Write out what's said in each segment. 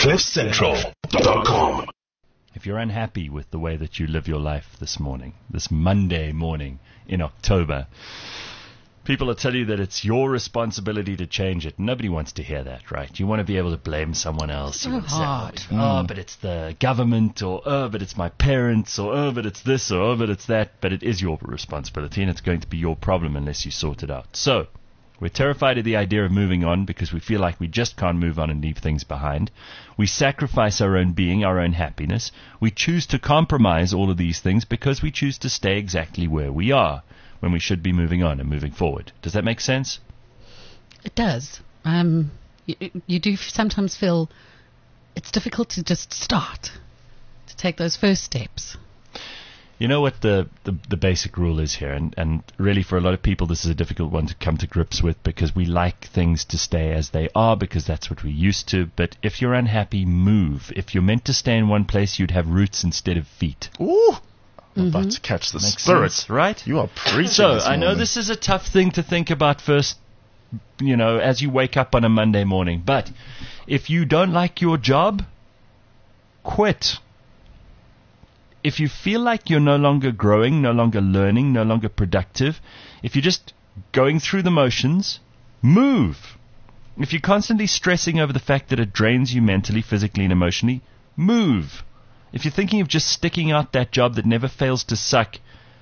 CliffCentral.com. If you're unhappy with the way that you live your life this morning, this Monday morning in October, people will tell you that it's your responsibility to change it. Nobody wants to hear that, right? You want to be able to blame someone else. You want to say, oh, but it's the government, or oh, but it's my parents, or oh, but it's this, or oh, but it's that. But it is your responsibility, and it's going to be your problem unless you sort it out. So we're terrified of the idea of moving on because we feel like we just can't move on and leave things behind. We sacrifice our own being, our own happiness. We choose to compromise all of these things because we choose to stay exactly where we are when we should be moving on and moving forward. Does that make sense? It does. You do sometimes feel it's difficult to just start, to take those first steps. You know what the basic rule is here, and really for a lot of people this is a difficult one to come to grips with because we like things to stay as they are because that's what we're used to. But if you're unhappy, move. If you're meant to stay in one place, you'd have roots instead of feet. Ooh! I'm about to catch the spirit. Sense, right? You are preaching. So I know this is a tough thing to think about first, as you wake up on a Monday morning. But if you don't like your job, quit. If you feel like you're no longer growing, no longer learning, no longer productive, if you're just going through the motions, move. If you're constantly stressing over the fact that it drains you mentally, physically, and emotionally, move. If you're thinking of just sticking out that job that never fails to suck,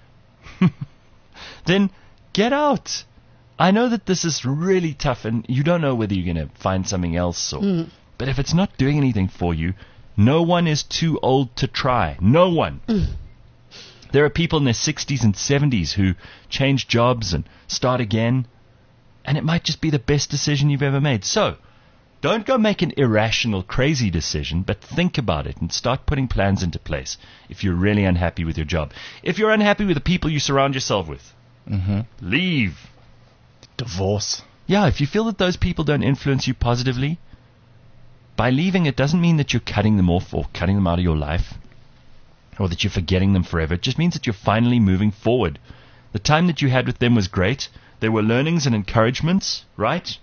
then get out. I know that this is really tough and you don't know whether you're going to find something else. But if it's not doing anything for you, no one is too old to try. No one. There are people in their 60s and 70s who change jobs and start again, and it might just be the best decision you've ever made. So, don't go make an irrational, crazy decision, but think about it and start putting plans into place if you're really unhappy with your job. If you're unhappy with the people you surround yourself with, leave. Divorce. Yeah, if you feel that those people don't influence you positively, by leaving, it doesn't mean that you're cutting them off or cutting them out of your life or that you're forgetting them forever. It just means that you're finally moving forward. The time that you had with them was great. There were learnings and encouragements, right?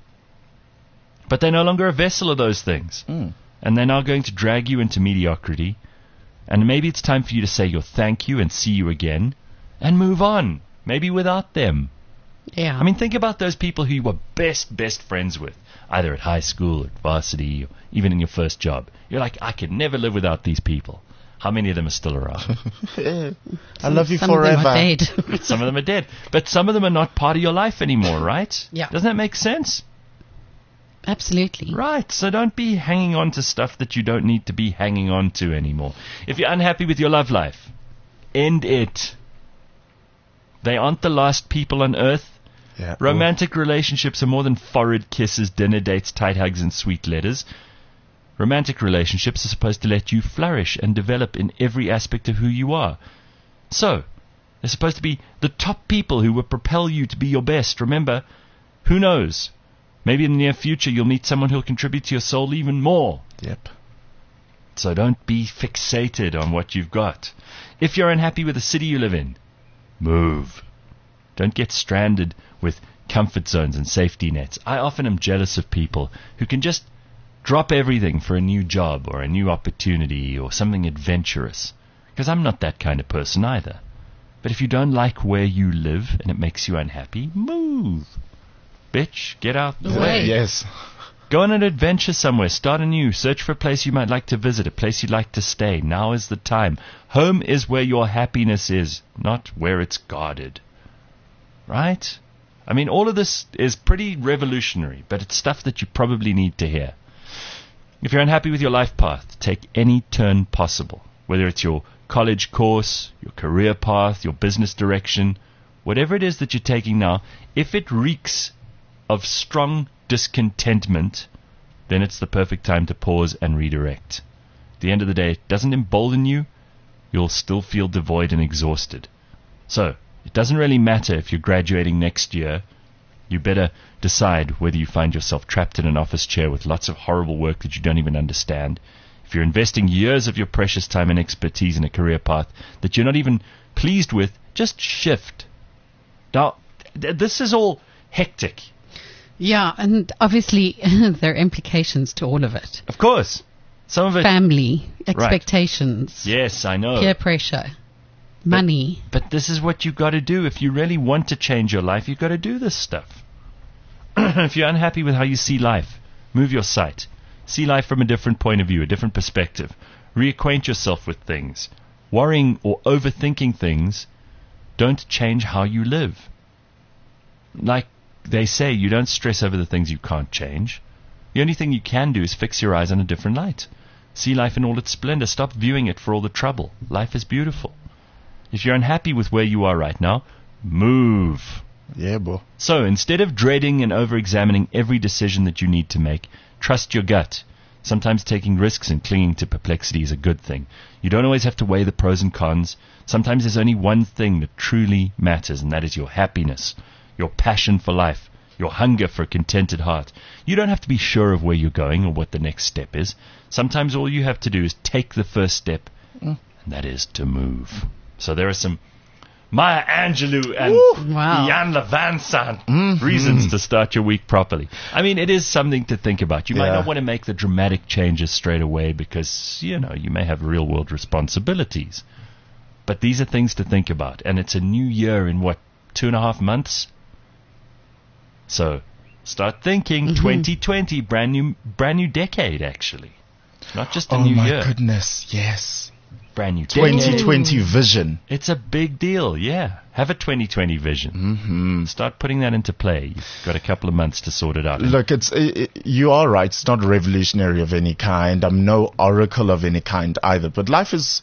But they're no longer a vessel of those things. And they're now going to drag you into mediocrity. And maybe it's time for you to say your thank you and see you again and move on. Maybe without them. Yeah. I mean, think about those people who you were best friends with, either at high school, at varsity, or even in your first job. You're like, I could never live without these people. How many of them are still around? I love you some forever. Of them are dead. Some of them are dead. But some of them are not part of your life anymore, right? Yeah. Doesn't that make sense? Absolutely. Right. So don't be hanging on to stuff that you don't need to be hanging on to anymore. If you're unhappy with your love life, end it. They aren't the last people on earth. Yeah. Romantic relationships are more than forward kisses, dinner dates, tight hugs, and sweet letters. Romantic relationships are supposed to let you flourish and develop in every aspect of who you are. So, they're supposed to be the top people who will propel you to be your best. Remember, who knows? Maybe in the near future you'll meet someone who'll contribute to your soul even more. Yep. So don't be fixated on what you've got. If you're unhappy with the city you live in, move. Don't get stranded with comfort zones and safety nets. I often am jealous of people who can just drop everything for a new job or a new opportunity or something adventurous. Because I'm not that kind of person either. But if you don't like where you live and it makes you unhappy, move. Bitch, get out the way. Yes. Go on an adventure somewhere. Start anew. Search for a place you might like to visit, a place you'd like to stay. Now is the time. Home is where your happiness is, not where it's guarded. Right? I mean, all of this is pretty revolutionary, but it's stuff that you probably need to hear. If you're unhappy with your life path, take any turn possible. Whether it's your college course, your career path, your business direction, whatever it is that you're taking now, if it reeks of strong discontentment, then it's the perfect time to pause and redirect. At the end of the day, it doesn't embolden you, you'll still feel devoid and exhausted. So, it doesn't really matter if you're graduating next year. You better decide whether you find yourself trapped in an office chair with lots of horrible work that you don't even understand. If you're investing years of your precious time and expertise in a career path that you're not even pleased with, just shift. Now, this is all hectic. Yeah, and obviously there are implications to all of it. Of course. Some of it, family, expectations, yes, I know. peer pressure, money. But this is what you've got to do. If you really want to change your life, you've got to do this stuff. If you're unhappy with how you see life, move your sight. See life from a different point of view, a different perspective. Reacquaint yourself with things. Worrying or overthinking things don't change how you live. Like they say, you don't stress over the things you can't change. The only thing you can do is fix your eyes on a different light. See life in all its splendor. Stop viewing it for all the trouble. Life is beautiful. If you're unhappy with where you are right now, move. Yeah, boy. So instead of dreading and over-examining every decision that you need to make, trust your gut. Sometimes taking risks and clinging to perplexity is a good thing. You don't always have to weigh the pros and cons. Sometimes there's only one thing that truly matters, and that is your happiness, your passion for life, your hunger for a contented heart. You don't have to be sure of where you're going or what the next step is. Sometimes all you have to do is take the first step, and that is to move. So there are some Maya Angelou and Wow. Jan Levansan reasons to start your week properly. I mean, it is something to think about. You might Yeah. not want to make the dramatic changes straight away because, you may have real-world responsibilities. But these are things to think about. And it's a new year in, 2.5 months? So start thinking. 2020, brand new decade, actually. Not just a Oh new my year. goodness, yes. Brand new decade. 2020 vision. It's a big deal, yeah. Have a 2020 vision. Mm-hmm. Start putting that into play. You've got a couple of months to sort it out. Look, you are right. It's not revolutionary of any kind. I'm no oracle of any kind either. But life is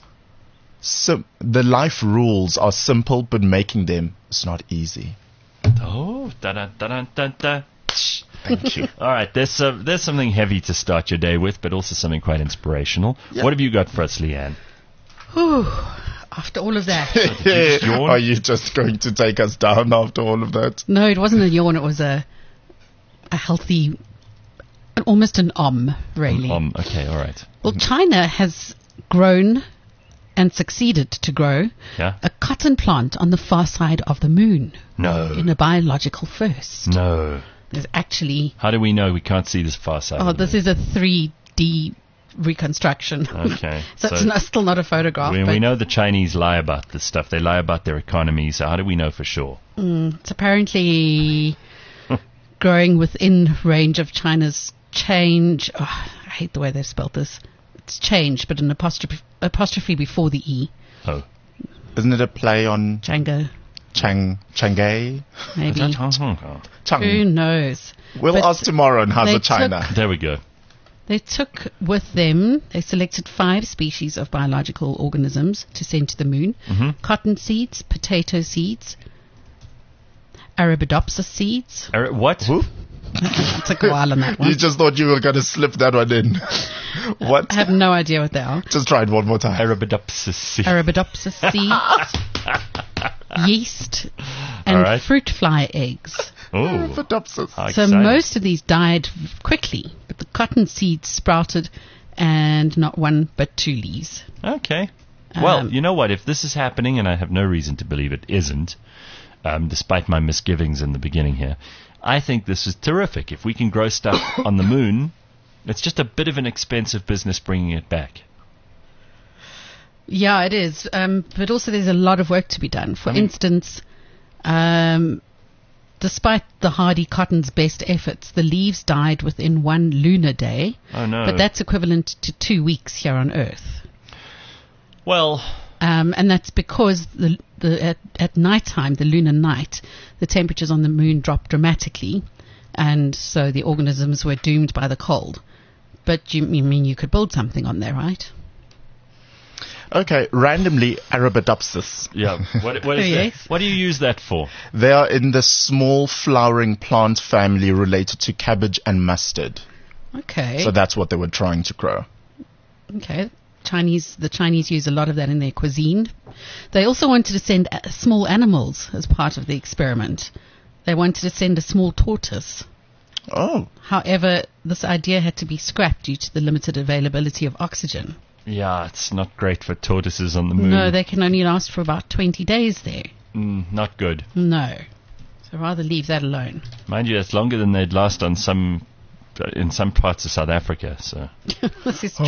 the life rules are simple, but making them is not easy. Oh, da-da-da-da-da-da. Thank you. All right, there's something heavy to start your day with, but also something quite inspirational. Yeah. What have you got for us, Leanne? Whew. After all of that. just yawn? Are you just going to take us down after all of that? No, it wasn't a yawn. It was a healthy, almost an really. Okay, all right. Well, China has grown and succeeded to grow Yeah? a cotton plant on the far side of the moon No. in a biological first. No. There's actually, How do we know we can't see this far side? oh, of the this is a 3D reconstruction. moon? Okay. So it's still not a photograph. we but know the Chinese lie about this stuff. They lie about their economy, so how do we know for sure? it's apparently growing within range of China's change. Oh, I hate the way they've spelled this. It's change, but an apostrophe before the E. Oh. Isn't it a play on Changa, Chang'e? maybe. Oh. Chang. Who knows? We'll But ask tomorrow on How's they it China. There we go. They took with them, they selected 5 species of biological organisms to send to the moon. Mhm. Cotton seeds, potato seeds, Arabidopsis seeds. What? Who? It took a while on that one. You just thought you were going to slip that one in. What? I have no idea what they are. Just try it one more time. Arabidopsis. Arabidopsis seeds, yeast, and All right. fruit fly eggs. Oh. Arabidopsis. How So exciting. most of these died quickly, but the cotton seeds sprouted, and not one but 2 leaves. Okay. Well, Um, you know what? If this is happening, and I have no reason to believe it isn't, despite my misgivings in the beginning here, I think this is terrific. If we can grow stuff on the moon, it's just a bit of an expensive business bringing it back. Yeah, it is. But also there's a lot of work to be done. For instance, despite the hardy cotton's best efforts, the leaves died within 1 lunar day. Oh, no. But that's equivalent to 2 weeks here on Earth. Well, And that's because at night time, the lunar night, the temperatures on the moon drop dramatically, and so the organisms were doomed by the cold. But you mean you could build something on there, right? Okay, randomly Arabidopsis. yeah. What is Yes. that? What do you use that for? They are in the small flowering plant family related to cabbage and mustard. Okay. So that's what they were trying to grow. Okay. The Chinese use a lot of that in their cuisine. They also wanted to send small animals as part of the experiment. They wanted to send a small tortoise. Oh, However, this idea had to be scrapped due to the limited availability of oxygen. Yeah, it's not great for tortoises on the moon. No, they can only last for about 20 days there. Not good. No. So rather leave that alone. Mind you, that's longer than they'd last on some in some parts of South Africa. So This is true.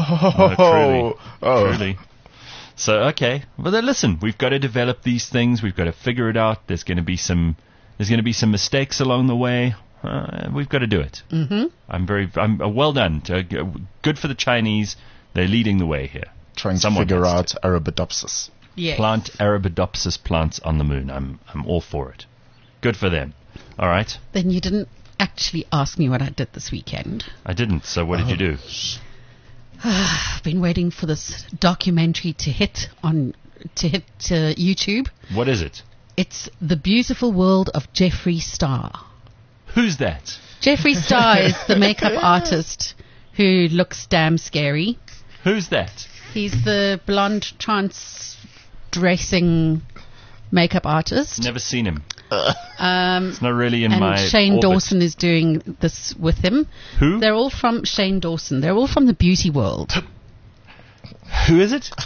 truly. So okay, well then listen, we've got to develop these things. We've got to figure it out. There's going to be some mistakes along the way. We've got to do it. I'm well done. Good for the Chinese. They're leading the way here. Trying Someone to figure has out Arabidopsis. Yes. Plant Arabidopsis plants on the moon. I'm all for it. Good for them. All right. Then you didn't actually ask me what I did this weekend. I didn't. So what did you do? I've been waiting for this documentary to hit YouTube. What is it? It's The Beautiful World of Jeffree Star. Who's that? Jeffree Star is the makeup artist who looks damn scary. Who's that? He's the blonde trans-dressing makeup artist. Never seen him. Um, It's not really in and my Shane orbit. Dawson is doing this with him. Who? They're all from Shane Dawson. They're all from the beauty world. Who is it?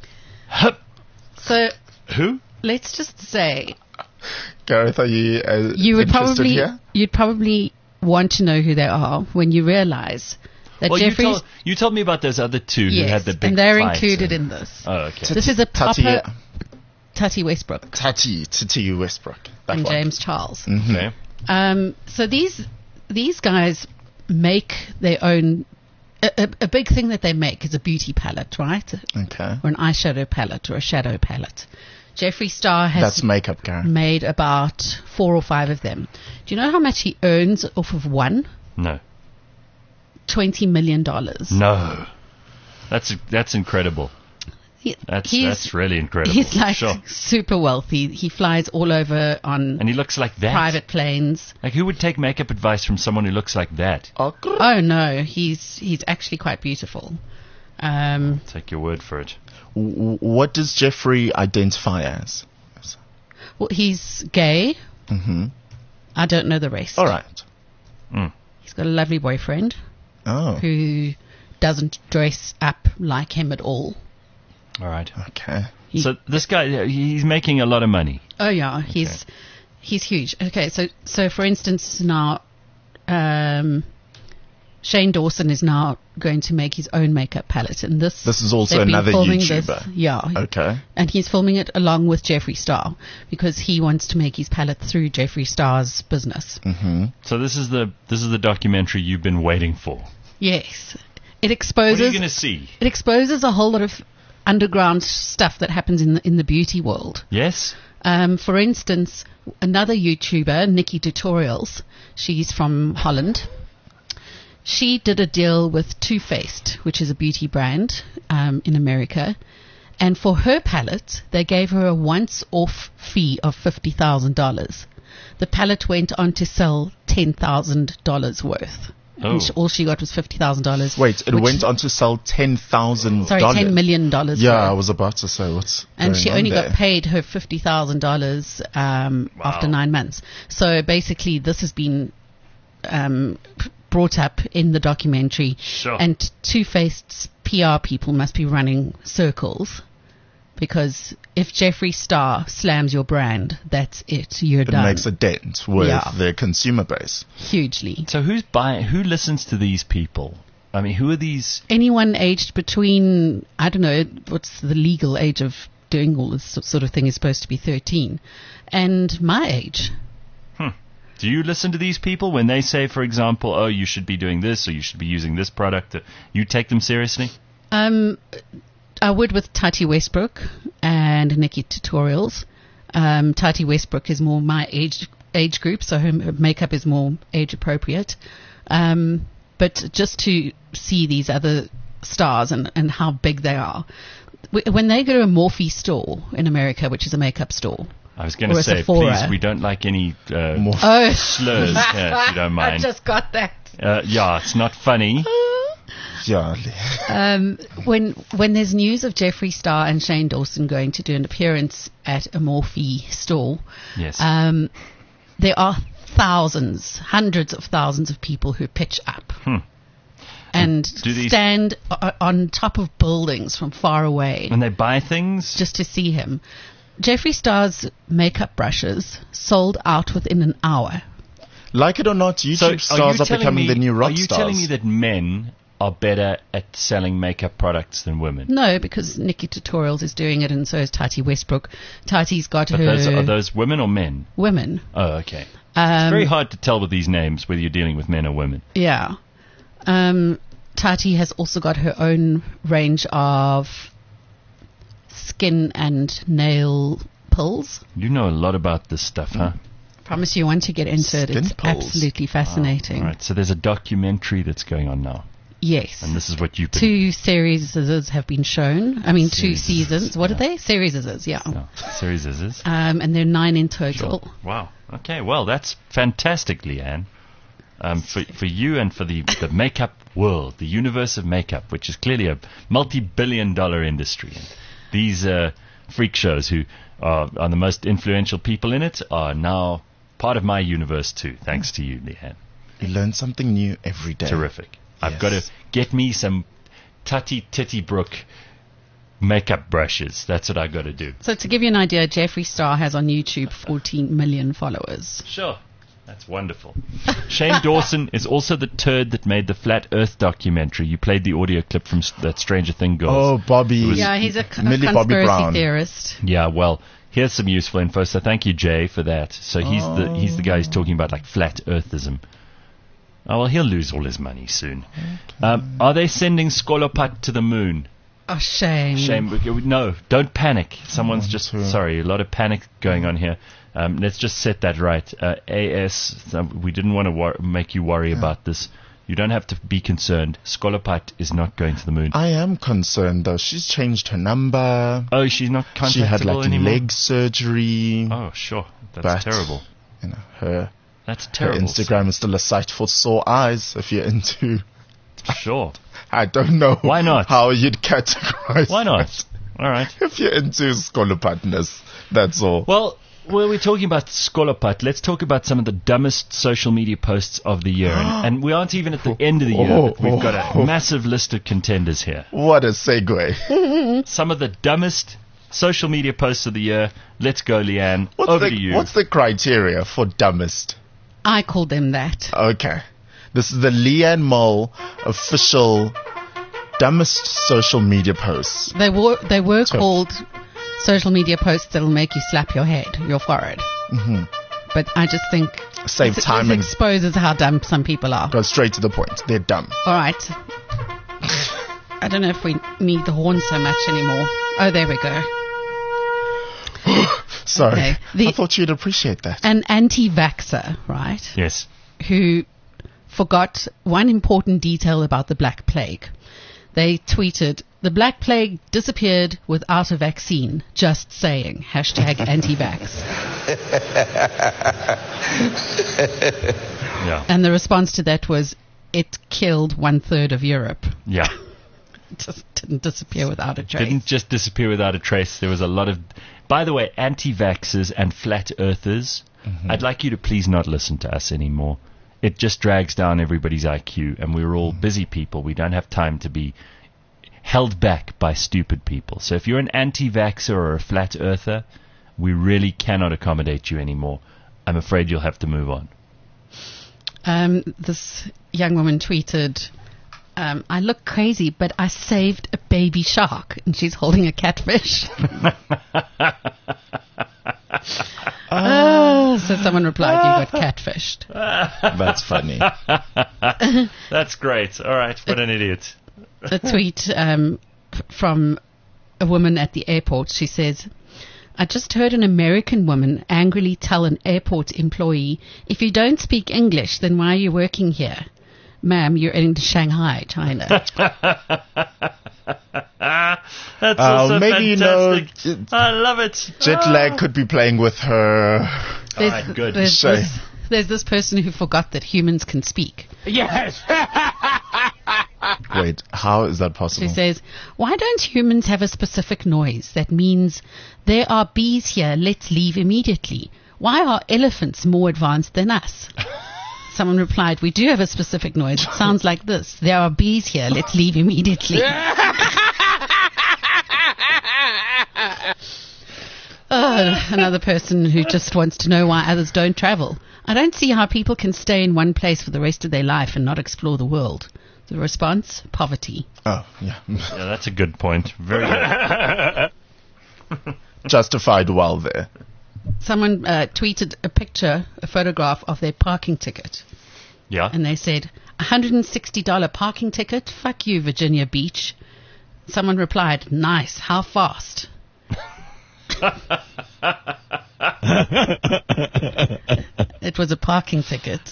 So Who? let's just say Gareth, are you you would interested here? you'd probably want to know who they are when you realize that Well, Jeffrey's you told me about those other two who had the big and they're fight. included in this. Oh, okay. This is a Tati- proper Tati Westbrook Tati Westbrook. That and one. James Charles. Okay. So these guys make their own. A big thing that they make is a beauty palette, right? Okay. Or an eyeshadow palette or a shadow palette. Jeffree Star has That's makeup, Gareth. made about 4 or 5 of them. Do you know how much he earns off of one? No. $20 million. No. That's incredible. That's really incredible. He's like Sure. super wealthy. He flies all over on And he looks like that. private planes. Like, who would take makeup advice from someone who looks like that? Oh no, he's actually quite beautiful. Take your word for it. What does Jeffrey identify as? Well, he's gay. Mm-hmm. I don't know the rest. All right. He's got a lovely boyfriend Oh, who doesn't dress up like him at all. All right. okay. So this guy, he's making a lot of money. Oh yeah, he's huge. Okay, so for instance now, Shane Dawson is now going to make his own makeup palette, and this is also they've been another filming YouTuber. This, yeah. Okay. And he's filming it along with Jeffree Star because he wants to make his palette through Jeffree Star's business. Mm-hmm. So this is the documentary you've been waiting for. Yes, it What are exposes you going to see? it exposes a whole lot of underground stuff that happens in the beauty world. Yes. For instance, another YouTuber, Nikki Tutorials, she's from Holland. She did a deal with Too Faced, which is a beauty brand in America. And for her palette, they gave her a once-off fee of $50,000. The palette went on to sell $10,000 worth. Oh. And all she got was $50,000. Wait, it which- went on to sell $10,000. Sorry, $10 million. Yeah, worth. I was about to say what's And going she on only there? got paid her $50,000 after 9 months. So basically, this has been brought up in the documentary. Sure. And Too Faced's PR people must be running circles because if Jeffree Star slams your brand, that's it. You're It done. makes a dent with Yeah. their consumer base. Hugely. So who's buying? Who listens to these people? I mean, who are these? Anyone aged between, I don't know, what's the legal age of doing all this sort of thing is supposed to be 13. And my age. Do you listen to these people when they say, for example, oh, you should be doing this or you should be using this product? You take them seriously? I would with Tati Westbrook and Nikki Tutorials. Tati Westbrook is more my age group, so her makeup is more age appropriate. But just to see these other stars and how big they are. When they go to a Morphe store in America, which is a makeup store. I was going Or to a say, Sephora. please, we don't like any Oh, slurs here, if you don't I mind. just got that. Yeah, it's not funny. Yeah. When there's news of Jeffree Star and Shane Dawson going to do an appearance at a Morphe store, Yes. there are thousands, hundreds of thousands of people who pitch up and do these- stand on top of buildings from far away When they buy things, just to see him. Jeffree Star's makeup brushes sold out within an hour. Like it or not, YouTube stars are becoming the new rock stars. Are you stars. telling me that men are better at selling makeup products than women? No, because Nikki Tutorials is doing it, and so is Tati Westbrook. Tati's got her... Are those women or men? Women. Oh, okay. It's very hard to tell with these names whether you're dealing with men or women. Yeah. Tati has also got her own range of skin and nail pills. You know a lot about this stuff, huh? Promise you, once you get into it, it's absolutely fascinating. All right, so there's a documentary that's going on now. Yes. And this is what you've been... 2 series have been shown. I mean, 2 seasons. What are they? Series, yeah. No, series. And there are 9 in total. Sure. Wow. Okay, well, that's fantastic, Leanne. For you and for the makeup world, the universe of makeup, which is clearly a multi-billion-dollar industry. And these freak shows who are the most influential people in it are now part of my universe too, thanks to you, Leanne. You learn something new every day. Terrific. Yes. I've got to get me some Tati Brook makeup brushes. That's what I've got to do. So to give you an idea, Jeffree Star has on YouTube 14 million followers. Sure. That's wonderful. Shane Dawson is also the turd that made the Flat Earth documentary. You played the audio clip from that Stranger Things Girls. Oh, Bobby. Yeah, he's a conspiracy theorist. Yeah, well, here's some useful info. So thank you, Jay, for that. So he's the guy who's talking about like flat earthism. Oh, well, he'll lose all his money soon. Okay. Are they sending Skolopat to the moon? Oh, shame. No, don't panic. Someone's sorry, a lot of panic going on here. Let's just set that right. We didn't want to make you worry about this. You don't have to be concerned. Skolopat is not going to the moon. I am concerned, though. She's changed her number. Oh, she's not contactable She had anymore? leg surgery. Oh, sure. That's terrible. That's terrible. Her Instagram is still a site for sore eyes if you're into... Sure. I don't know. Why not? How you'd categorize Why not? All right. If you're into Skolopatness, that's all. Well, we're talking about Skolopat. Let's talk about some of the dumbest social media posts of the year. And we aren't even at the end of the year, but we've got a massive list of contenders here. What a segue. Some of the dumbest social media posts of the year. Let's go, Leanne. Over to you. What's the criteria for dumbest? I call them that. Okay. This is the Leanne Mole official dumbest social media posts. They were called social media posts that'll make you slap your forehead. Mm-hmm. But I just think save time it and exposes how dumb some people are. Go straight to the point. They're dumb. All right. I don't know if we need the horn so much anymore. Oh, there we go. Sorry. Okay. I thought you'd appreciate that. An anti-vaxxer, right? Yes. Who forgot one important detail about the Black Plague. They tweeted, "The Black Plague disappeared without a vaccine. Just saying. #anti-vax." Yeah. And the response to that was, it killed 1/3 of Europe. Yeah. It just didn't disappear without a trace. Didn't just disappear without a trace. There was a lot of... By the way, anti-vaxxers and flat earthers, I'd like you to please not listen to us anymore. It just drags down everybody's IQ, and we're all busy people. We don't have time to be held back by stupid people. So if you're an anti-vaxxer or a flat earther, we really cannot accommodate you anymore. I'm afraid you'll have to move on. This young woman tweeted, "I look crazy, but I saved a baby shark," and she's holding a catfish. So someone replied, "You got catfished." That's funny. That's great. All right, what an idiot. A tweet from a woman at the airport. She says, "I just heard an American woman angrily tell an airport employee, 'If you don't speak English, then why are you working here? Ma'am, you're in Shanghai, China.'" That's also maybe fantastic. I love it. Jet lag could be playing with her. All right, good. There's this person who forgot that humans can speak. Yes. Wait, how is that possible? She says, "Why don't humans have a specific noise that means there are bees here, let's leave immediately? Why are elephants more advanced than us?" Someone replied, "We do have a specific noise. It sounds like this. There are bees here, let's leave immediately." Another person who just wants to know why others don't travel. I don't see how people can stay in one place for the rest of their life and not explore the world. The response? Poverty. Oh, yeah. Yeah, that's a good point. Very good. Justified well there. Someone tweeted a photograph of their parking ticket. Yeah. And they said, $160 parking ticket? Fuck you, Virginia Beach. Someone replied, nice, how fast? It was a parking ticket.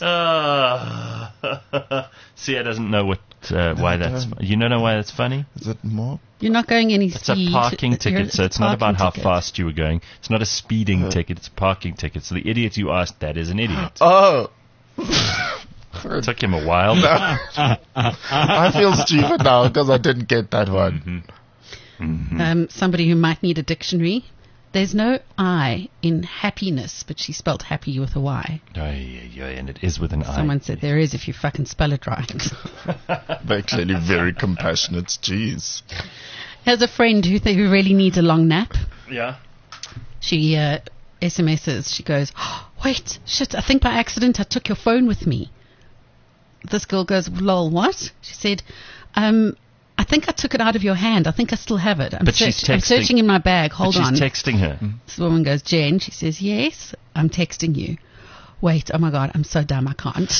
Sia doesn't know why that's... You don't know why that's funny? Is it more? You're not going any It's speed. a parking ticket, so it's not about how ticket. fast you were going. It's not a speeding ticket, it's a parking ticket. So the idiot you asked that is an idiot. Oh! It took him a while. I feel stupid now because I didn't get that one. Somebody who might need a dictionary. There's no I in happiness, but she spelled happy with a Y. And it is with an I. Someone said there is if you fucking spell it right. They're clearly very compassionate. Jeez. Here's a friend who really needs a long nap. Yeah. She SMSs. She goes, oh, wait, shit, I think by accident I took your phone with me. This girl goes, lol, what? She said, I think I took it out of your hand. I think I still have it. I'm searching in my bag. Hold on. She's texting her. This woman goes, Jen. She says, yes, I'm texting you. Wait, oh my God, I'm so dumb, I can't.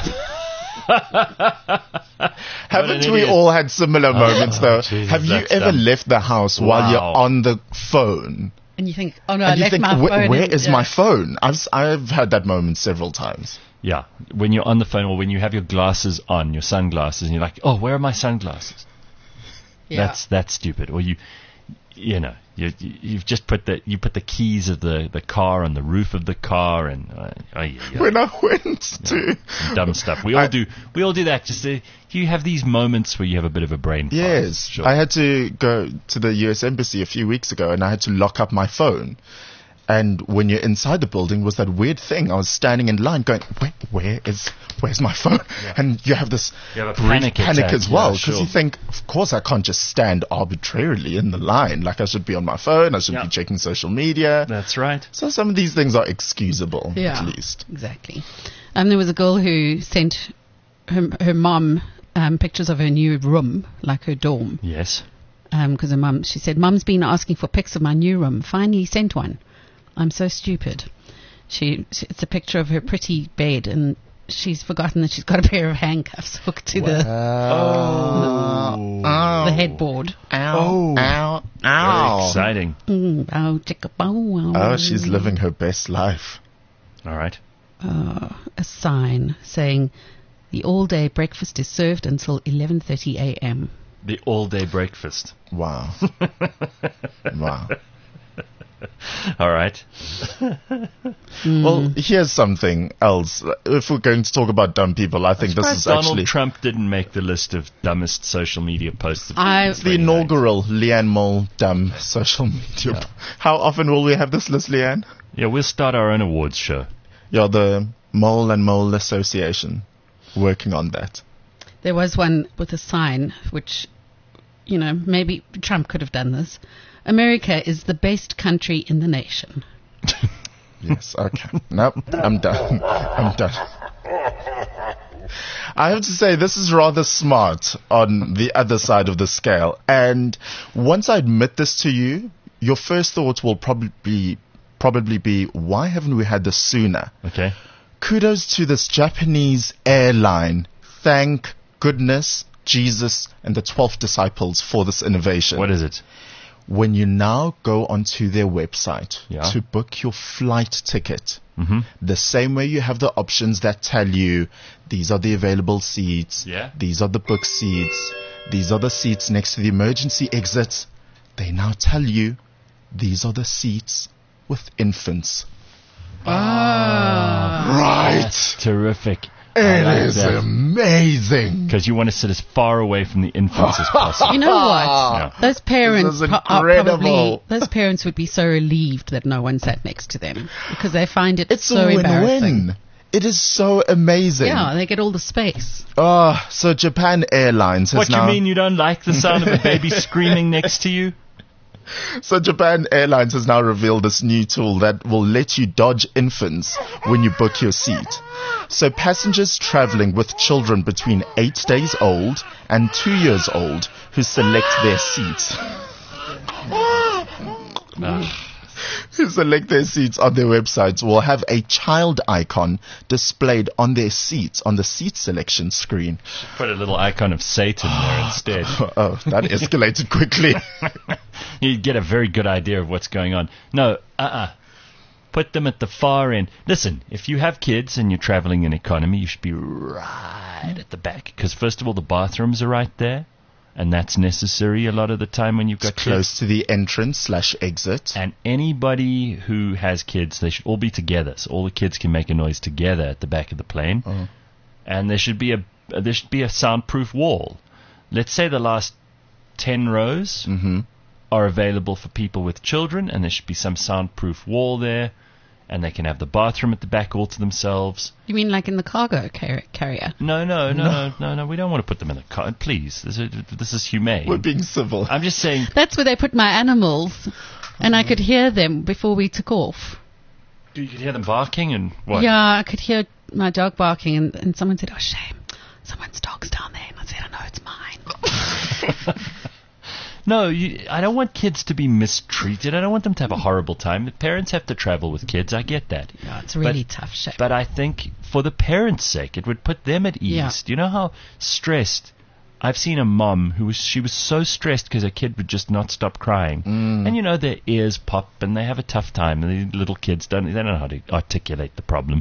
Haven't we all had similar moments though? Jesus, Have you that's ever dumb. left the house while you're on the phone? And you think, oh no, I And you left think, my phone. where is my phone? I've had that moment several times. Yeah. When you're on the phone or when you have your glasses on, your sunglasses, and you're like, oh, where are my sunglasses? Yeah. That's stupid. Or you've just put the keys of the car on the roof of the car, and When I went to dumb stuff. We all do that. Just you have these moments where you have a bit of a brain fart. Yes, Sure. I had to go to the US Embassy a few weeks ago, and I had to lock up my phone. And when you're inside the building, was that weird thing. I was standing in line going, where's my phone? Yeah. And you have this You have a brief panic attack, as well, yeah, because sure. you think, of course I can't just stand arbitrarily in the line. Like I should be on my phone, I should Yeah. be checking social media. That's right. So some of these things are excusable, Yeah, at least. exactly. There was a girl who sent her mom pictures of her new room, like her dorm. Yes. Because her mum, she said, Mum's been asking for pics of my new room. Finally sent one. I'm so stupid. It's a picture of her pretty bed, and she's forgotten that she's got a pair of handcuffs hooked to the headboard. Ow. Very exciting. Bow, chicka, bow, wow. Oh, she's living her best life. All right. A sign saying the all-day breakfast is served until 11:30 a.m. The all-day breakfast. Wow. Wow. All right. Well, here's something else. If we're going to talk about dumb people, I think this is Donald actually Trump didn't make the list of dumbest social media posts. Of it's the inaugural Leanne Mole dumb social media. Yeah. How often will we have this list, Leanne? Yeah, we'll start our own awards show. Yeah, the Mole and Mole Association, working on that. There was one with a sign which, maybe Trump could have done this. America is the best country in the nation. Yes, okay. Nope, I'm done. I have to say, this is rather smart on the other side of the scale. And once I admit this to you, your first thought will probably be, why haven't we had this sooner? Okay. Kudos to this Japanese airline. Thank goodness, Jesus, and the 12 disciples for this innovation. What is it? When you now go onto their website Yeah. to book your flight ticket, Mm-hmm. the same way you have the options that tell you these are the available seats, Yeah. these are the booked seats, these are the seats next to the emergency exits, they now tell you these are the seats with infants. Right. That's terrific. It is amazing. Because you want to sit as far away from the infants as possible. You know what? Yeah. Those parents This is are incredible. those parents would be so relieved that no one sat next to them because they find it It's so a embarrassing. win-win. It is so amazing. Yeah, they get all the space. Oh, so Japan Airlines has What, now... you mean you don't like the sound of a baby screaming next to you? So Japan Airlines has now revealed this new tool that will let you dodge infants when you book your seat. So passengers traveling with children between 8 days old and 2 years old who select their seats. Who select their seats on their websites will have a child icon displayed on their seats on the seat selection screen. Put a little icon of Satan there instead. Oh, that escalated quickly. You get a very good idea of what's going on. No, put them at the far end. Listen, if you have kids and you're traveling in economy, you should be right at the back. Because first of all, the bathrooms are right there. And that's necessary a lot of the time when you've got close kids. to the entrance/exit. And anybody who has kids, they should all be together. So all the kids can make a noise together at the back of the plane. Oh. And there should be a soundproof wall. Let's say the last 10 rows are available for people with children, and there should be some soundproof wall there, and they can have the bathroom at the back all to themselves. You mean like in the cargo carrier? No. We don't want to put them in the car. Please, this is humane. We're being civil. I'm just saying. That's where they put my animals, and I could hear them before we took off. You could hear them barking and what? Yeah, I could hear my dog barking, and someone said, "Oh, shame, someone's dog's down there." And I said, "Oh no, it's mine." No, I don't want kids to be mistreated. I don't want them to have a horrible time. The parents have to travel with kids. I get that. Yeah, it's really tough shit. But I think for the parents' sake, it would put them at ease. Yeah. Do you know how stressed? I've seen a mom she was so stressed because her kid would just not stop crying. And their ears pop and they have a tough time. And the little kids they don't know how to articulate the problem.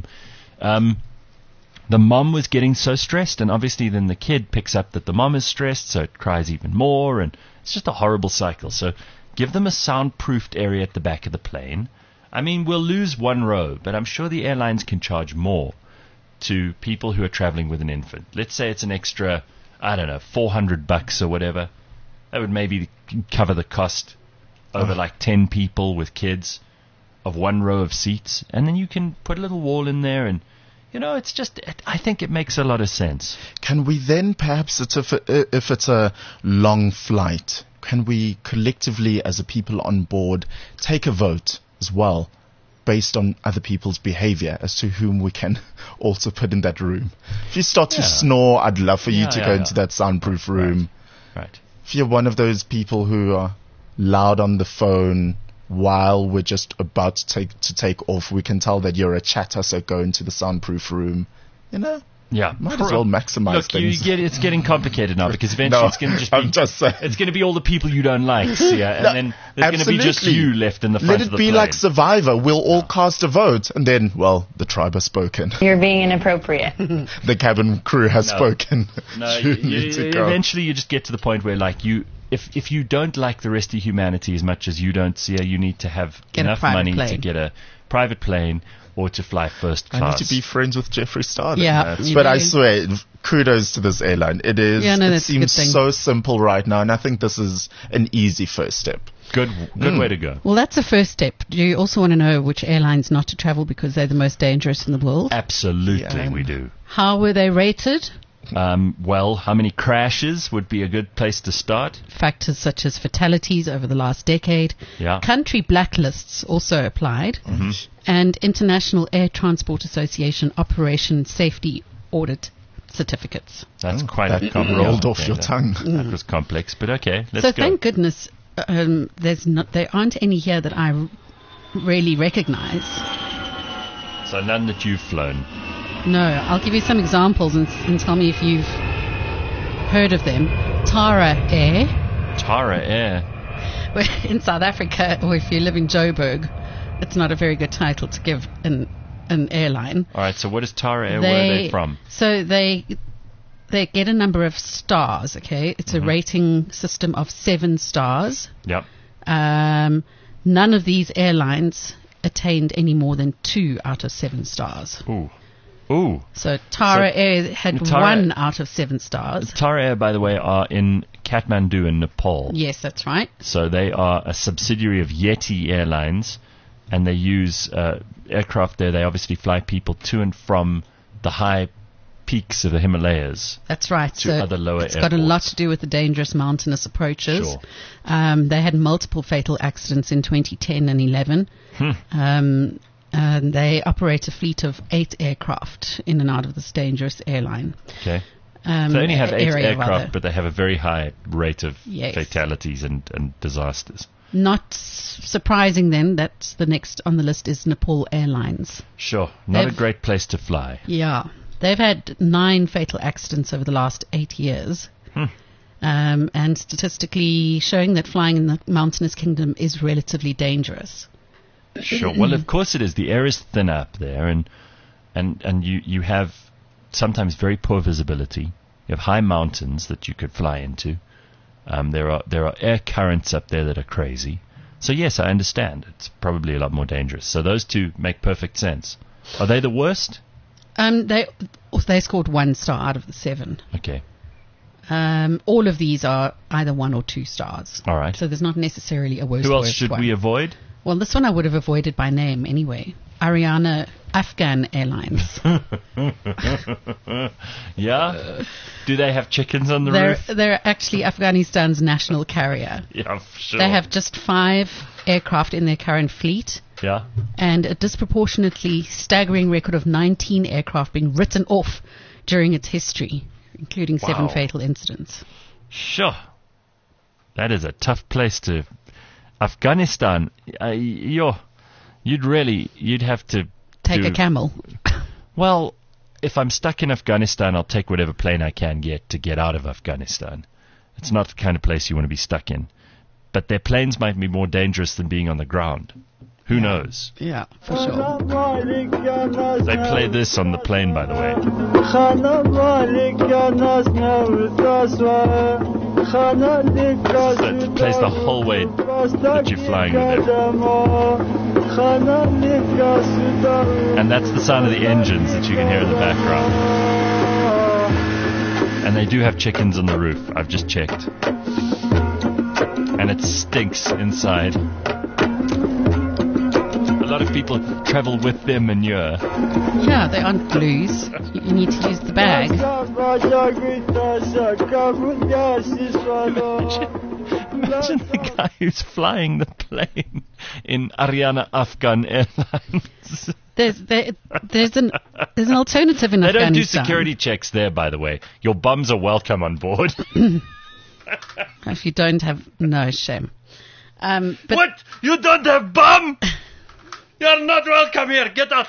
The mom was getting so stressed, and obviously then the kid picks up that the mom is stressed, so it cries even more, and it's just a horrible cycle. So give them a soundproofed area at the back of the plane. I mean, we'll lose one row, but I'm sure the airlines can charge more to people who are traveling with an infant. Let's say it's an extra, I don't know, $400 or whatever. That would maybe cover the cost over like 10 people with kids of one row of seats, and then you can put a little wall in there, and it's just, I think it makes a lot of sense. Can we then perhaps, if it's a long flight, can we collectively as a people on board take a vote as well based on other people's behavior as to whom we can also put in that room? If you start to snore, I'd love for you to go into that soundproof room. Right. If you're one of those people who are loud on the phone while we're just about to take off, we can tell that you're a chatter, so go into the soundproof room. Yeah. Might as well maximize Look, things. it's getting complicated now because eventually it's going to just be... I'm just saying. It's going to be all the people you don't like, and then there's going to be just you left in the front of the plane. Let it be like Survivor. We'll all cast a vote, and then, the tribe has spoken. You're being inappropriate. The cabin crew has spoken. No, You need to go. eventually you just get to the point where, if you don't like the rest of humanity as much as you don't see you need to have enough money to get a private plane or to fly first class. I need to be friends with Jeffrey Star. Yeah, but I swear, kudos to this airline. It is. It seems so simple right now, and I think this is an easy first step. Good way to go. Well, that's the first step. Do you also want to know which airlines not to travel because they're the most dangerous in the world? Absolutely, we do. How were they rated? How many crashes would be a good place to start? Factors such as fatalities over the last decade. Yeah. Country blacklists also applied. And International Air Transport Association Operation Safety Audit certificates. That's quite a complex. Rolled off your tongue. That was complex, but okay, let's go. Thank goodness there aren't any here that I really recognize. So none that you've flown. No, I'll give you some examples and tell me if you've heard of them. Tara Air. Tara Air. In South Africa, or if you live in Joburg, it's not a very good title to give an airline. All right, so what is Tara Air? Where are they from? So they get a number of stars, okay? It's a rating system of 7 stars. Yep. None of these airlines attained any more than 2 out of 7 stars. Ooh. So Tara Air had 1 out of 7 stars. Tara Air, by the way, are in Kathmandu in Nepal. Yes, that's right. So they are a subsidiary of Yeti Airlines, and they use aircraft there. They obviously fly people to and from the high peaks of the Himalayas. That's right. To other lower it's got a lot airports. to do with the dangerous mountainous approaches. Sure. They had multiple fatal accidents in 2010 and 11. And they operate a fleet of 8 aircraft in and out of this dangerous airline. Okay. So they only have 8 area, aircraft, rather. but they have a very high rate of Yes. fatalities and disasters. Not surprising then that the next on the list is Nepal Airlines. Sure. Not a They've- great place to fly. Yeah. They've had 9 fatal accidents over the last 8 years. And statistically showing that flying in the mountainous kingdom is relatively dangerous. Sure. Well, of course it is. The air is thin up there, and you have sometimes very poor visibility. You have high mountains that you could fly into. There are air currents up there that are crazy. So yes, I understand. It's probably a lot more dangerous. So those two make perfect sense. Are they the worst? They scored 1 star out of the 7. Okay. All of these are either 1 or 2 stars. All right. So there's not necessarily a worst. Who else worst should one. we avoid? Well, this one I would have avoided by name anyway. Ariana Afghan Airlines. Yeah? Do they have chickens on the roof? They're actually Afghanistan's national carrier. Yeah, sure. They have just 5 aircraft in their current fleet Yeah? and a disproportionately staggering record of 19 aircraft being written off during its history, including 7 Wow. fatal incidents. Sure. That is a tough place to... Afghanistan, you'd have to Take do- a camel. Well, if I'm stuck in Afghanistan, I'll take whatever plane I can get to get out of Afghanistan. It's not the kind of place you want to be stuck in. But their planes might be more dangerous than being on the ground. Who knows? Yeah, for sure. They play this on the plane, by the way. So it plays the whole way that you're flying with it. And that's the sound of the engines that you can hear in the background. And they do have chickens on the roof. I've just checked. And it stinks inside. A lot of people travel with their manure. Yeah, they aren't glues. You need to use the bag. Imagine the guy who's flying the plane in Ariana Afghan Airlines. There's an alternative in They don't do Afghanistan. security checks there, by the way. Your bums are welcome on board. If you don't have no shame. But What? You don't have bum? You're not welcome here. Get out.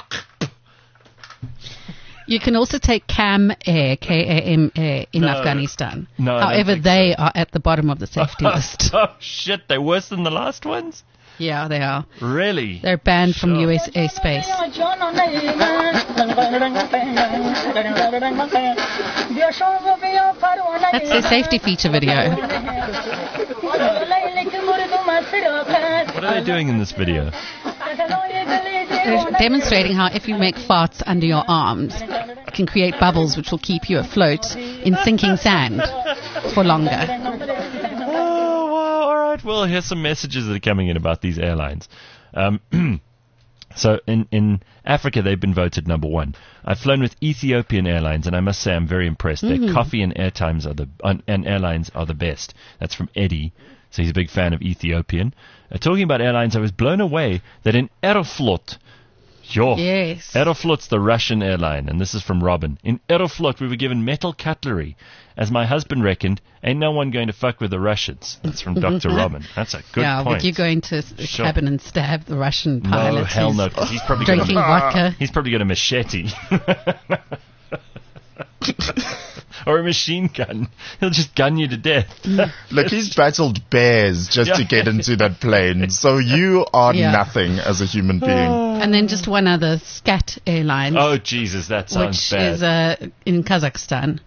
you can also take CAM Air, KAM Air, in No. Afghanistan. No, I don't However, think they are at the bottom of the safety list. Oh, shit. They're worse than the last ones? Yeah, they are. Really? They're banned from Sure. US airspace. That's their safety feature video. What are they doing in this video? They're demonstrating how if you make farts under your arms, it can create bubbles which will keep you afloat in sinking sand for longer. Oh, wow. All right. Well, here's some messages that are coming in about these airlines. So in Africa, they've been voted number 1. I've flown with Ethiopian Airlines, and I must say I'm very impressed. Their coffee and airlines are the best. That's from Eddie. So he's a big fan of Ethiopian. Talking about airlines, I was blown away that in Aeroflot, Yes. Aeroflot's the Russian airline, and this is from Robin. In Aeroflot, we were given metal cutlery. As my husband reckoned, ain't no one going to fuck with the Russians. That's from Dr. Robin. That's a good yeah, point. would you go into the Sure. cabin and stab the Russian pilot? No, hell who's no. 'Cause he's probably got drinking a, vodka. he's probably got a machete. Or a machine gun. He'll just gun you to death. Look, he's battled bears just to Yeah. get into that plane. So you are Yeah. nothing as a human being. And then just one other, Scat Airlines, Oh, Jesus, that sounds which bad. is in Kazakhstan.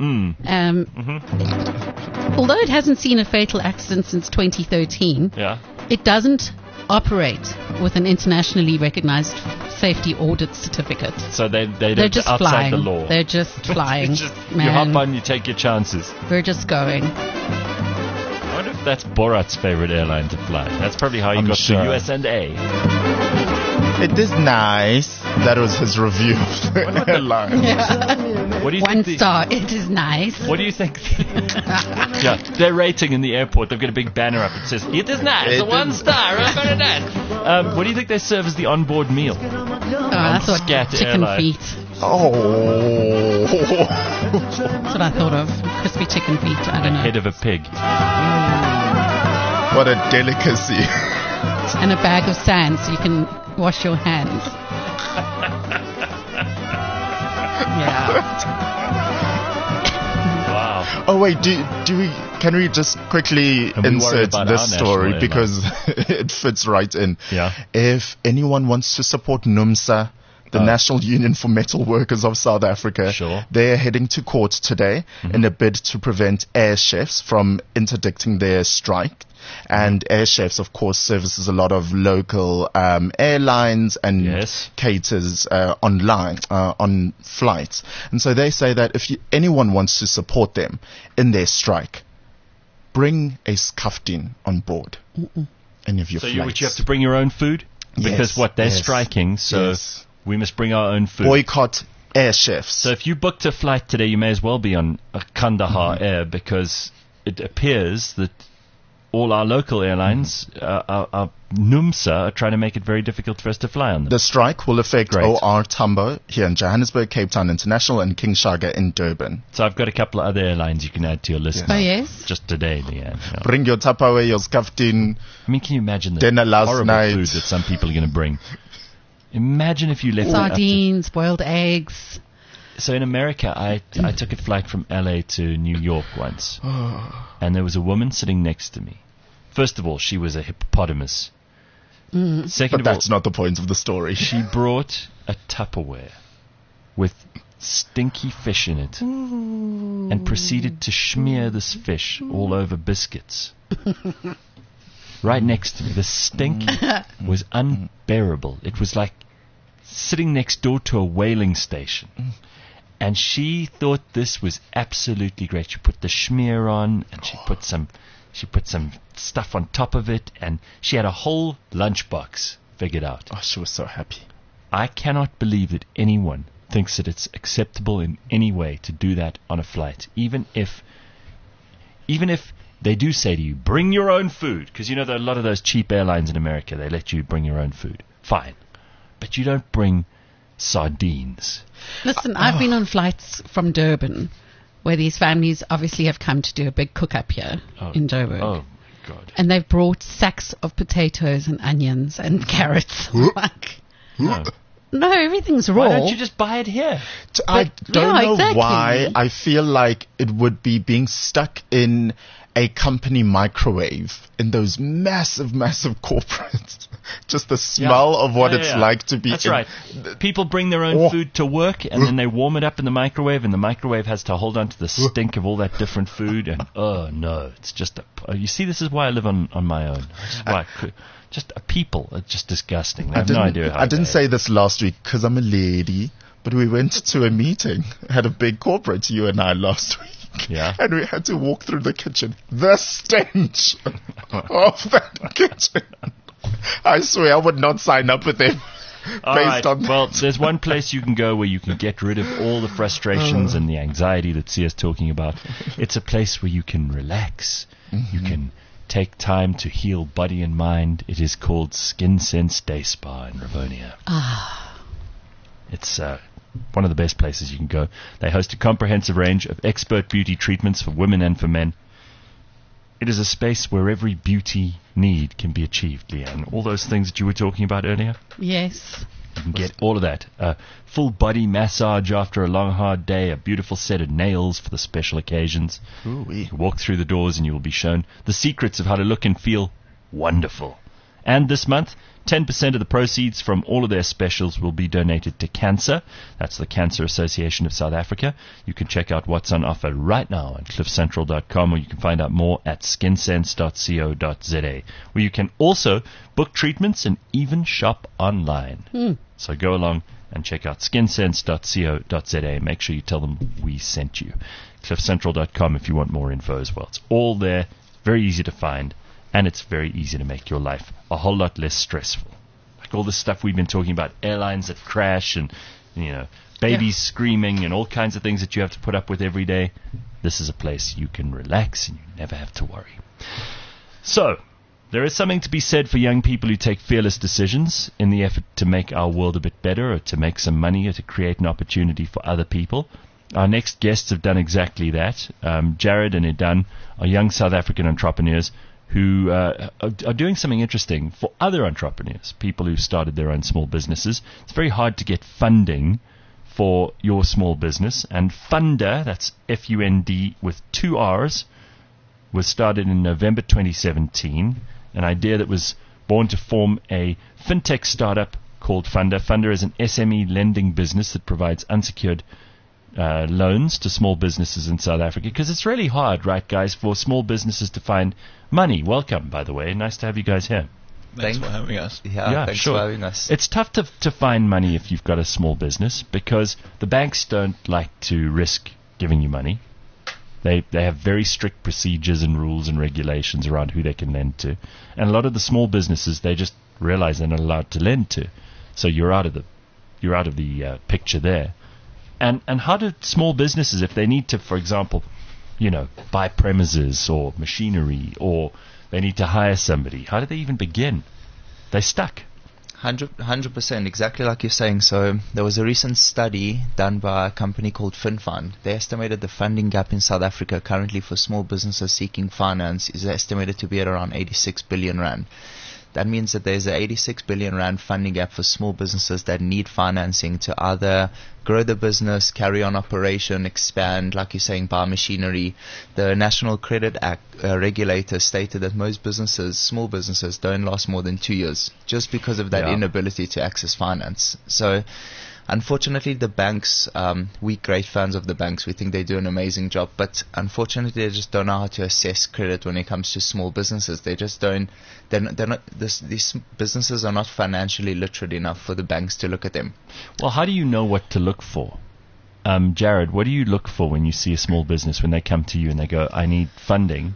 Mm. Although it hasn't seen a fatal accident since 2013, Yeah. it doesn't operate with an internationally recognized safety audit certificate. So they're They're just outside flying. the law. They're just flying. It's just, you Man, hop on, you take your chances. we're just going. I wonder if that's Borat's favorite airline to fly. That's probably how he I'm got sure. to US and A. It is nice. That was his review of the airline. What do you One think? star. It is nice. What do you think? Yeah, their rating in the airport. They've got a big banner up. It says, "It is nice, It a 1 is- star, very nice." What do you think they serve as the onboard meal? Oh, I thought Scat chicken airline. feet. Oh. That's what I thought of. Crispy chicken feet. I don't know. Head of a pig. What a delicacy. And a bag of sand so you can wash your hands. Yeah. Wow. Oh wait, can we just quickly Can we worry insert about this our story national because it fits right in. Yeah. If anyone wants to support NUMSA, the National Union for Metal Workers of South Africa, Sure. they're heading to court today in a bid to prevent air chefs from interdicting their strike. And Air Chefs, of course, services a lot of local airlines and Yes. caters on flights. And so they say that if anyone wants to support them in their strike, bring a skaftin on board. Any of your So flights. you have to bring your own food? Because Yes, they're yes, striking, so yes. we must bring our own food. Boycott Air Chefs. So if you booked a flight today, you may as well be on a Kandahar Air, because it appears that all our local airlines, our NUMSA, are trying to make it very difficult for us to fly on them. The strike will affect Great. OR Tambo here in Johannesburg, Cape Town International, and King Shaka in Durban. So I've got a couple of other airlines you can add to your list. Oh, now. yes. Just today, Leanne. Yeah. Bring your Tupperware, your skaftin. I mean, can you imagine the Dinner last horrible night. food that some people are going to bring? Imagine if you left it up to- Sardines, boiled eggs. So in America, I took a flight from LA to New York once, and there was a woman sitting next to me. First of all, she was a hippopotamus. Second But of all, that's not the point of the story. she brought a Tupperware with stinky fish in it and proceeded to smear this fish all over biscuits. Right next to me. The stink was unbearable. It was like sitting next door to a whaling station. And she thought this was absolutely great. She put the schmear on, and she put some stuff on top of it, and she had a whole lunchbox figured out. Oh, she was so happy. I cannot believe that anyone thinks that it's acceptable in any way to do that on a flight, even if they do say to you, bring your own food, because you know there are a lot of those cheap airlines in America, they let you bring your own food. Fine. But you don't bring sardines. Listen, I've been on flights from Durban where these families obviously have come to do a big cook-up here in Durban. Oh, God. And they've brought sacks of potatoes and onions and carrots. Like, No. no, everything's raw. Why don't you just buy it here? I don't yeah, know exactly. why I feel like it would be being stuck in a company microwave in those massive, massive corporates. Just the smell of what it's like to be That's in. right. People bring their own food to work, and then they warm it up in the microwave, and the microwave has to hold on to the stink of all that different food. And oh no, it's just you see, this is why I live on my own. This is why just people are just disgusting. I have no idea how I didn't they- say this last week because I'm a lady, but we went to a meeting, had a big corporate, you and I, last week. Yeah. And we had to walk through the kitchen. The stench of that kitchen. I swear I would not sign up with them. All based right. on Well, that. there's one place you can go where you can get rid of all the frustrations and the anxiety that Sia's talking about. It's a place where you can relax. You can take time to heal body and mind. It is called Skin Sense Day Spa in Rivonia. It's one of the best places you can go. They host a comprehensive range of expert beauty treatments for women and for men. It is a space where every beauty need can be achieved, Leanne. All those things that you were talking about earlier. Yes. You can get all of that. Full body massage after a long, hard day, a beautiful set of nails for the special occasions. Ooh-wee. You walk through the doors and you will be shown the secrets of how to look and feel wonderful. And this month, 10% of the proceeds from all of their specials will be donated to cancer. That's the Cancer Association of South Africa. You can check out what's on offer right now at cliffcentral.com, or you can find out more at skinsense.co.za, where you can also book treatments and even shop online. So go along and check out skinsense.co.za. Make sure you tell them we sent you. cliffcentral.com if you want more info as well. It's all there, very easy to find, and it's very easy to make your life a whole lot less stressful. traffic, all the stuff we've been talking about, airlines that crash and, babies screaming and all kinds of things that you have to put up with every day. This is a place you can relax and you never have to worry. So, there is something to be said for young people who take fearless decisions in the effort to make our world a bit better, or to make some money, or to create an opportunity for other people. Our next guests have done exactly that. Jared and Edan are young South African entrepreneurs who are doing something interesting for other entrepreneurs, people who've started their own small businesses. It's very hard to get funding for your small business, and Funder, that's F-U-N-D with 2 R's, was started in November 2017, an idea that was born to form a fintech startup called Funder. Funder is an SME lending business that provides unsecured loans to small businesses in South Africa, because it's really hard, right, guys, for small businesses to find money. Welcome, by the way. Nice to have you guys here. Thanks for having us. Yeah, thanks sure. for having us. It's tough to find money if you've got a small business, because the banks don't like to risk giving you money. They have very strict procedures and rules and regulations around who they can lend to. And a lot of the small businesses, they just realize they're not allowed to lend to. So you're out of the picture there. And how do small businesses, if they need to, for example, buy premises or machinery, or they need to hire somebody, how do they even begin? They're stuck. 100%, exactly like you're saying. So there was a recent study done by a company called FinFund. They estimated the funding gap in South Africa currently for small businesses seeking finance is estimated to be at around 86 billion rand. That means that there's an 86 billion rand funding gap for small businesses that need financing to either grow the business, carry on operation, expand, like you're saying, buy machinery. The National Credit Act regulator stated that most businesses, small businesses, don't last more than 2 years just because of that inability to access finance. So unfortunately, the banks, we're great fans of the banks. We think they do an amazing job. But unfortunately, they just don't know how to assess credit when it comes to small businesses. They just don't. They're not. These businesses are not financially literate enough for the banks to look at them. Well, how do you know what to look for? Jared, what do you look for when you see a small business, when they come to you and they go, I need funding,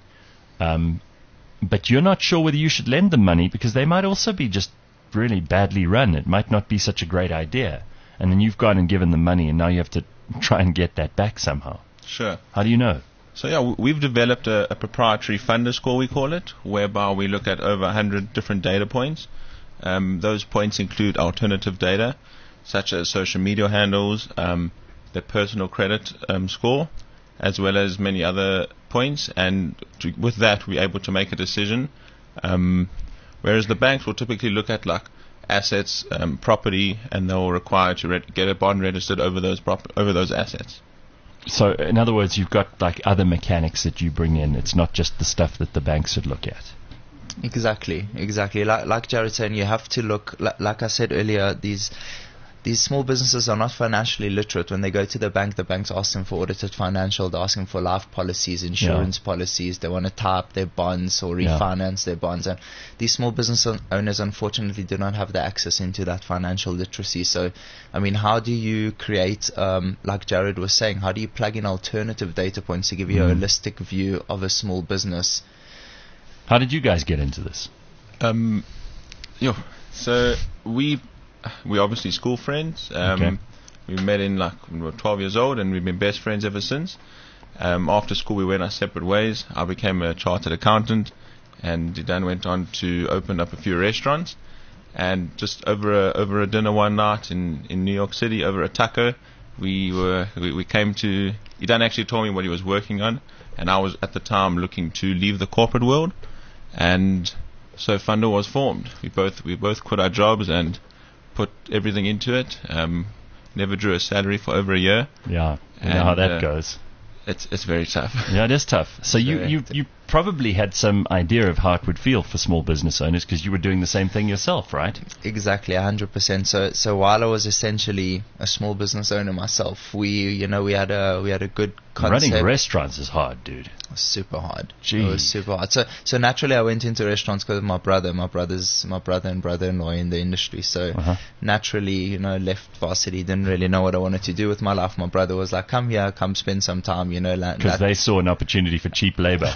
but you're not sure whether you should lend them money because they might also be just really badly run. It might not be such a great idea. And then you've gone and given them money, and now you have to try and get that back somehow. Sure. How do you know? So we've developed a proprietary funder score, we call it, whereby we look at over 100 different data points. Those points include alternative data, such as social media handles, their personal credit score, as well as many other points. And with that, we're able to make a decision. Whereas the banks will typically look at assets, property, and they'll require to get a bond registered over those assets. So, in other words, you've got other mechanics that you bring in. It's not just the stuff that the banks would look at. Exactly. Like Jared said, you have to look. Like I said earlier, these small businesses are not financially literate. When they go to the banks ask them for audited financial. They're asking for life policies, insurance policies. They want to tie up their bonds or refinance their bonds. And these small business owners, unfortunately, do not have the access into that financial literacy. So, I mean, how do you create, like Jared was saying, how do you plug in alternative data points to give you a holistic view of a small business? How did you guys get into this? So we're obviously school friends. We met when we were 12 years old, and we've been best friends ever since. After school, we went our separate ways. I became a chartered accountant, and Dan went on to open up a few restaurants. And just over a dinner one night in New York City, over a taco, we came to. Dan actually told me what he was working on, and I was at the time looking to leave the corporate world, and so Funder was formed. We both quit our jobs and put everything into it. Never drew a salary for over a year. Yeah, you know how that goes. It's very tough. Yeah, it is tough. So you probably had some idea of how it would feel for small business owners because you were doing the same thing yourself, right? Exactly, 100%. So while I was essentially a small business owner myself, we had a good concept. Running restaurants is hard, dude. Super hard. Jeez. It was super hard. So naturally I went into restaurants because of my brother and brother-in-law in the industry. So naturally, left varsity, didn't really know what I wanted to do with my life. My brother was like, come here, come spend some time, Because they saw an opportunity for cheap labor. Exactly.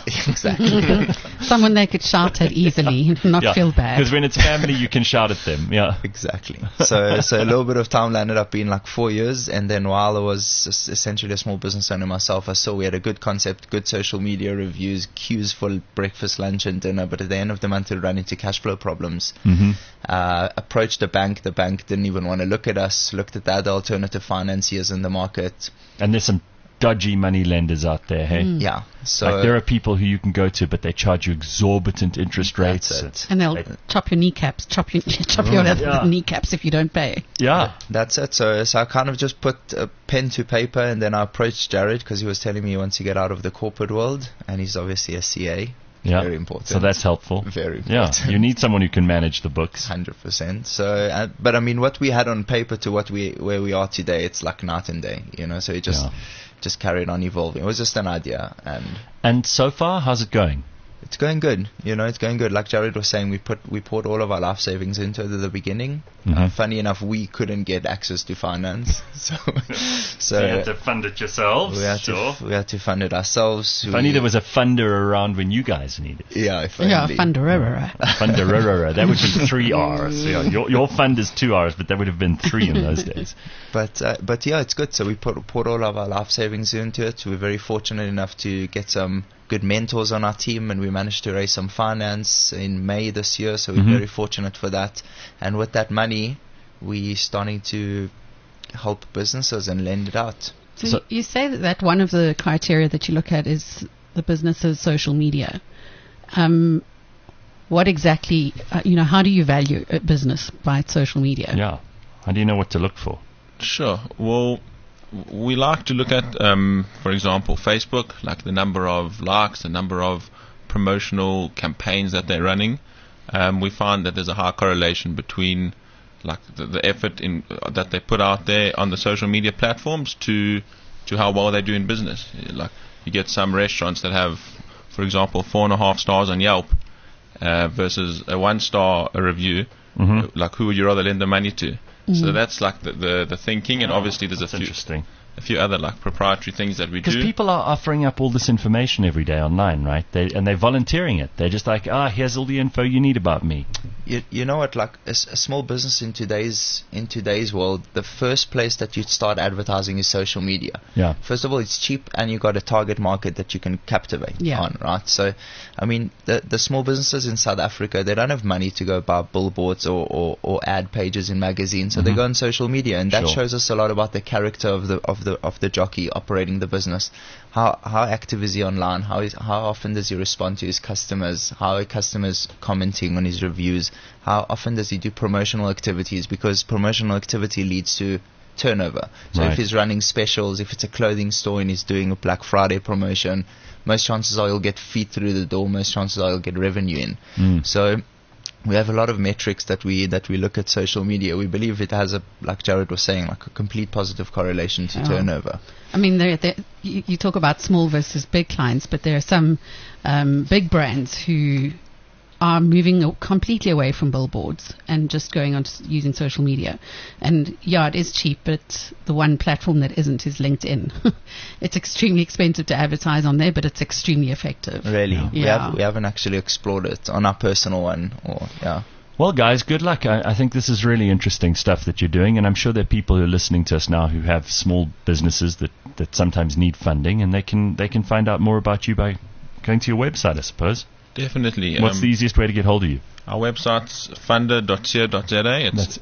Exactly. Someone they could shout at easily, not feel bad. Because when it's family, you can shout at them. Yeah. Exactly. So a little bit of time ended up being like 4 years, and then while I was just essentially a small business owner myself, I saw we had a good concept, good social media reviews, queues for breakfast, lunch, and dinner. But at the end of the month, we ran into cash flow problems. Approached the bank. The bank didn't even want to look at us. Looked at the other alternative financiers in the market. And there's some dodgy money lenders out there, hey? Yeah. So like there are people who you can go to, but they charge you exorbitant interest rates. That's it. And they'll chop your kneecaps, chop your kneecaps if you don't pay. Yeah. That's it. So I kind of just put a pen to paper, and then I approached Jared because he was telling me he wants to get out of the corporate world, and he's obviously a CA. Yeah. Very important. So that's helpful. Very important. Yeah. You need someone who can manage the books. 100%. So, but I mean, what we had on paper to where we are today, it's like night and day, you know. So it just carried on evolving. It was just an idea, and so far, how's it going? It's going good. You know, it's going good. Like Jared was saying, we poured all of our life savings into it at the beginning. Funny enough, we couldn't get access to finance, so you had to fund it yourselves. We had to fund it ourselves. If only there was a funder around when you guys needed. Yeah, funderera. Funderera. That would be 3 R's. Yeah, your fund is 2 R's, but that would have been 3 in those days. But yeah, it's good. So we poured all of our life savings into it. We're very fortunate enough to get some good mentors on our team, and we managed to raise some finance in May this year, so we're very fortunate for that. And with that money, we're starting to help businesses and lend it out. So you say that one of the criteria that you look at is the business's social media. What exactly, how do you value a business by its social media? Yeah. How do you know what to look for? Sure. Well, we like to look at, for example, Facebook, like the number of likes, the number of promotional campaigns that they're running. We find that there's a high correlation between like the effort that they put out there on the social media platforms to how well they do in business. Like you get some restaurants that have, for example, 4.5 stars on Yelp versus a 1-star review. Like who would you rather lend the money to? So that's like the thinking, and obviously there's a few other like proprietary things that we do. Because people are offering up all this information every day online, right? They're volunteering it. They're just like, here's all the info you need about me. You know what? Like a small business in today's world, the first place that you'd start advertising is social media. Yeah. First of all, it's cheap, and you got a target market that you can captivate on, right? So, I mean, the small businesses in South Africa, they don't have money to go buy billboards or ad pages in magazines, so they go on social media, and that shows us a lot about the character of the jockey operating the business. How active is he online? How often does he respond to his customers? How are customers commenting on his reviews? How often does he do promotional activities? Because promotional activity leads to turnover. So if he's running specials, if it's a clothing store and he's doing a Black Friday promotion, most chances are he'll get feet through the door. Most chances are he'll get revenue in. So we have a lot of metrics that we look at social media. We believe it has like Jared was saying, like a complete positive correlation to turnover. I mean, you talk about small versus big clients, but there are some big brands who are moving completely away from billboards and just going on to using social media. And it is cheap, but the one platform that isn't is LinkedIn. It's extremely expensive to advertise on there, but it's extremely effective. Really? Yeah. We haven't actually explored it on our personal one. Well, guys, good luck. I think this is really interesting stuff that you're doing, and I'm sure there are people who are listening to us now who have small businesses that sometimes need funding, and they can find out more about you by going to your website, I suppose. Definitely. What's the easiest way to get hold of you? Our website's funder.co.za. That's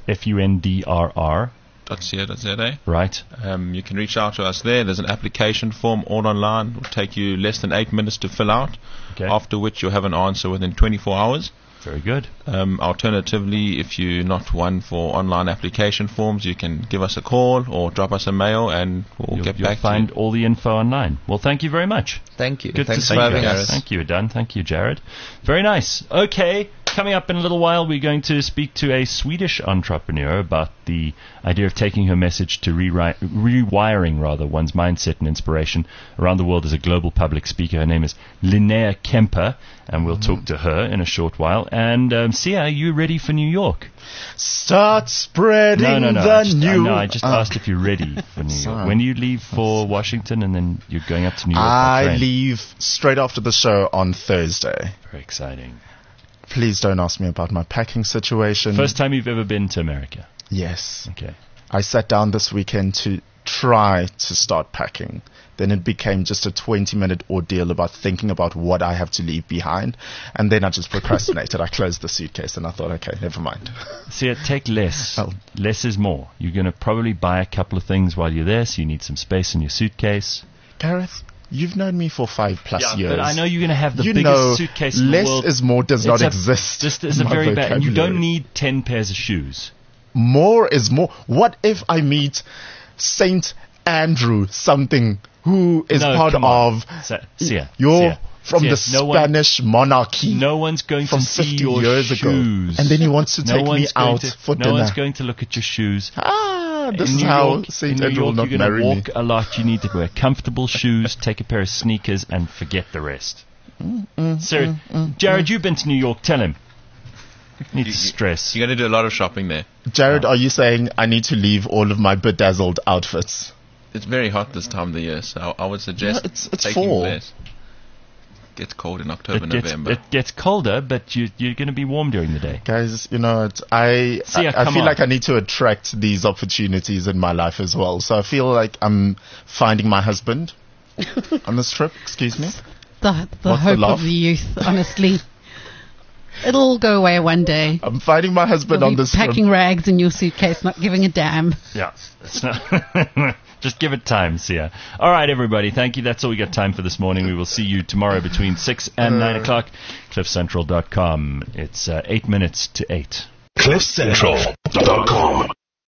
FUNDRR. .co.za. Right. You can reach out to us there. There's an application form all online. It will take you less than 8 minutes to fill out, after which you'll have an answer within 24 hours. Very good. Alternatively, if you're not one for online application forms, you can give us a call or drop us a mail, and we'll get back to you. You'll find all the info online. Well, thank you very much. Thank you. Good Thanks to see for you having guys. us. Thank you, Adan. Thank you, Jared. Very nice. Okay. Coming up in a little while, we're going to speak to a Swedish entrepreneur about the idea of taking her message to rewiring one's mindset and inspiration around the world as a global public speaker. Her name is Linnea Kemper, and we'll talk to her in a short while. And Sia, are you ready for New York? Start spreading I just asked if you're ready for New York. When do you leave for Washington, and then you're going up to New York by train? I leave straight after the show on Thursday. Very exciting. Please don't ask me about my packing situation. First time you've ever been to America? Yes. Okay. I sat down this weekend to try to start packing. Then it became just a 20-minute ordeal about thinking about what I have to leave behind. And then I just procrastinated. I closed the suitcase and I thought, okay, never mind. See, take less. Less is more. You're going to probably buy a couple of things while you're there, so you need some space in your suitcase. Gareth, you've known me for 5+ years. But I know you're going to have the biggest suitcase in the world. Less is more does not exist. Just as a very bad. And you don't need 10 pairs of shoes. More is more. What if I meet Saint Andrew something who is part of the Spanish monarchy? No one's going from to see 50 your years shoes. ago. And then he wants to take me out for dinner. No one's going to look at your shoes. This is how Saint Andrew will not marry me. You're going to walk a lot. You need to wear comfortable shoes, take a pair of sneakers, and forget the rest. Jared, you've been to New York. Tell him. Need to stress. You're going to do a lot of shopping there. Jared, are you saying I need to leave all of my bedazzled outfits? It's very hot this time of the year, so I would suggest it's taking fall. less. It gets cold in October, November. It gets colder, but you're going to be warm during the day. Guys, you know, I feel like I need to attract these opportunities in my life as well. So I feel like I'm finding my husband on this trip. Excuse me? The hope of the youth, honestly. It'll all go away one day. I'm finding my husband on this trip. Packing rags in your suitcase, not giving a damn. Yeah. Just give it time, Sia. All right, everybody. Thank you. That's all we got time for this morning. We will see you tomorrow between 6 and 9 o'clock. CliffCentral.com. It's 8 minutes to 8. CliffCentral.com